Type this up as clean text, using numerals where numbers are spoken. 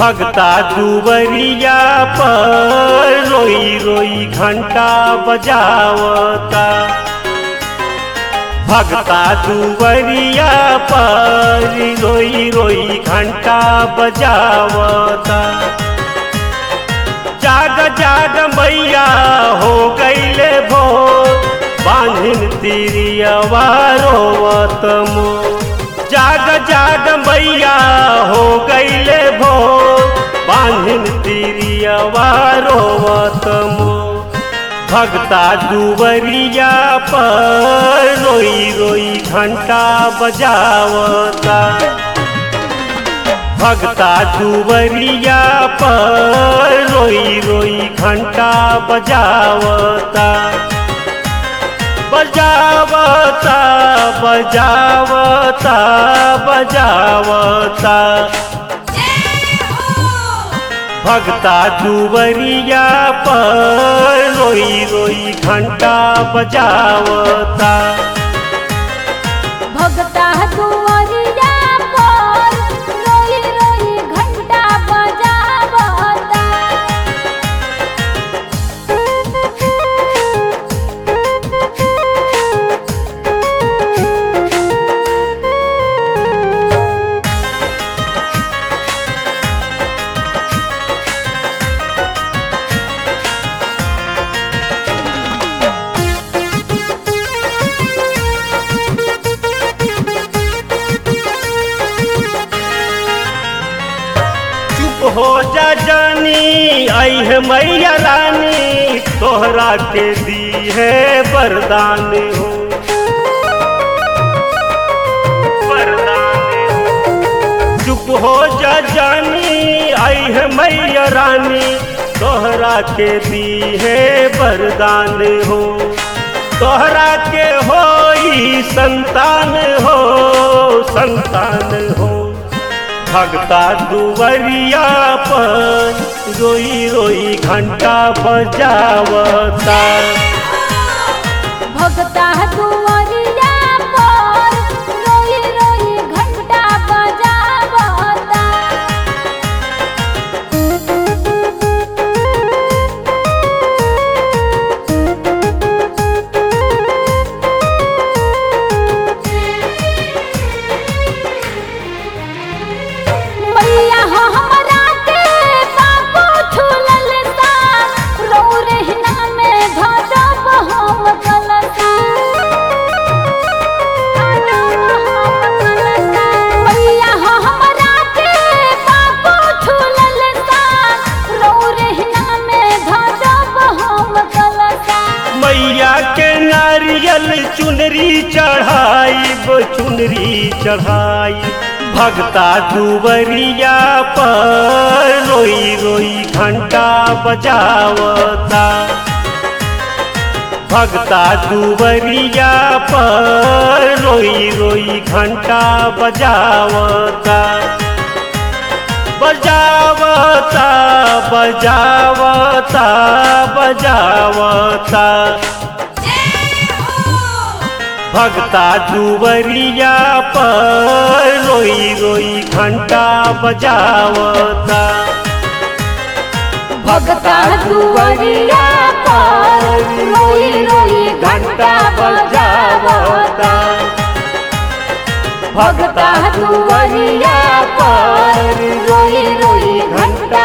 भगता दुवरिया पर रोई रोई घंटा बजावता। भगता दुवरिया पर रोई रोई घंटा बजावता। जाग जाग मैया हो गईले भोर, बांधिन तिरियवा रोवत मोर। जाग जाग मैया हो गईले भोर, बांधिन तिरियवा रोवत मोर। भगता दुवरिया पर रोई रोई घंटा बजावता। भगता दुवरिया पर रोई रोई घंटा बजावता। बजावता बजावता बजावता। भगता दुवरिया पर रोई रोई घंटा बजावता। भगता दुवरिया पर रोई रोई घंटा बजावता। हो जा जानी आई है मैया रानी, तोहरा के दी है वरदान हो। वरदान हो। चुप हो जा जानी आई है मैया रानी, तोहरा के दी है वरदान हो। तोहरा के होई संतान हो, संतान हो। भगता दुवरिया पर रोई रोई घंटा बजावता। भगता दुवरिया पर रोई रोई घंटा बजावता। मैया हो हमरा के पापो छुलल सा, रो रहना में धरब हम कलसा। मैया हो हमरा के पापो छुलल सा, रो रहना में धरब हम कलसा। मैया के नारियल चुनरी चढ़ाई, चुनरी चढ़ाई। भगता दुवरिया पर रोई रोई घंटा बजावता। भगता दुवरिया पर रोई रोई घंटा बजावता। बजावता बजावता बजावता। भगता दुवरिया पर रोई रोई घंटा बजावता। भगता दुवरिया पर रोई रोई घंटा बजावता। भगता दुवरिया पर रोई रोई घंटा